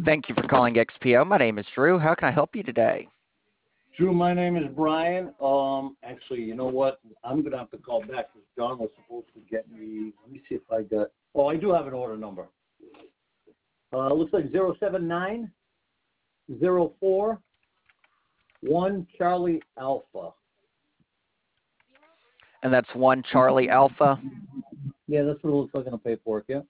Thank you for calling XPO. My name is Drew. How can I help you today? Drew, my name is Brian. Actually, you know what? I'm gonna have to call back because John was supposed to get me. Let me see if I got. Oh, I do have an order number. Looks like 07904 1 Charlie Alpha. And that's 1 Charlie Alpha. Yeah, that's what it looks like on the paperwork. Yeah.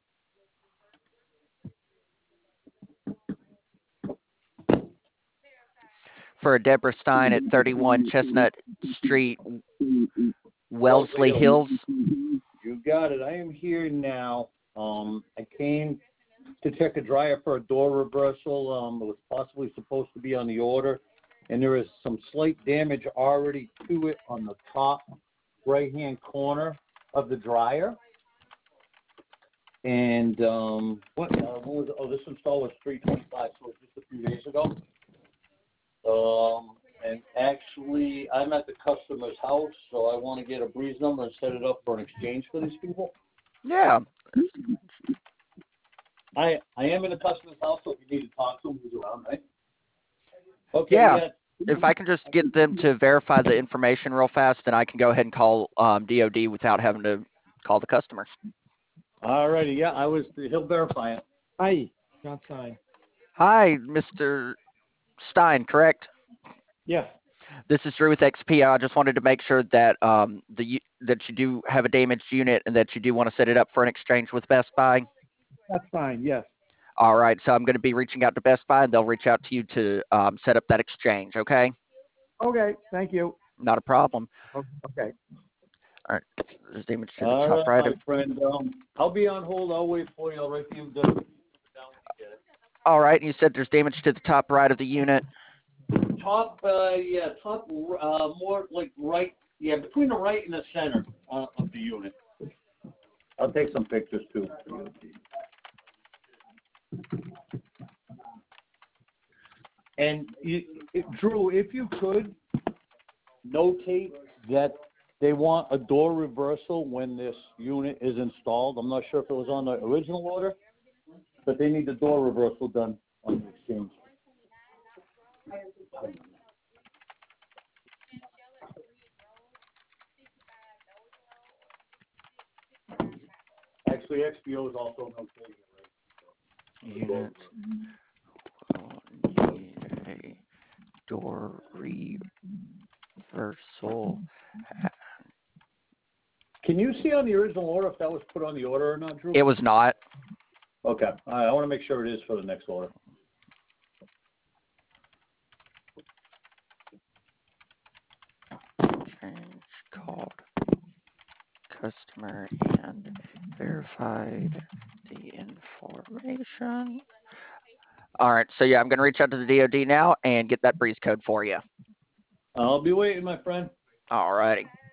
For Deborah Stein at 31 Chestnut Street, Wellesley Hills. You got it. I am here now. I came to check a dryer for a door reversal. It was possibly supposed to be on the order, and there is some slight damage already to it on the top right-hand corner of the dryer. And what was it? Oh, this install was 325, so it was just a few days ago. And actually, I'm at the customer's house, so I want to get a breeze number and set it up for an exchange for these people. Yeah. I am in the customer's house, so if you need to talk to him, he's around, right? Okay. Yeah. If I can just get them to verify the information real fast, then I can go ahead and call DOD without having to call the customer. All righty. Yeah, he'll verify it. Hi, John Stein. Hi, Mr. Stein, correct? Yes, This is Drew with XP. I just wanted to make sure that that you do have a damaged unit and that you do want to set it up for an exchange with Best Buy. that's fine. Yes. All right, so I'm going to be reaching out to Best Buy, and they'll reach out to you to set up that exchange, okay? Okay. Thank you. Not a problem. Okay. All right, there's damage to the All top right, right. my friend. I'll be on hold. I'll wait for you. I'll write you down. All right, and you said there's damage to the top right of the unit. Top, more like right, between the right and the center of the unit. I'll take some pictures too. And Drew, if you could notate that they want a door reversal when this unit is installed. I'm not sure if it was on the original order, but they need the door reversal done on the exchange. Actually, XPO is also notated, right? Unit will need a door reversal. Can you see on the original order if that was put on the order or not, Drew? It was not. Okay. All right. I want to make sure it is for the next order. Change called customer and verified the information. All right, so yeah, I'm going to reach out to the DOD now and get that breeze code for you. I'll be waiting, my friend. All righty.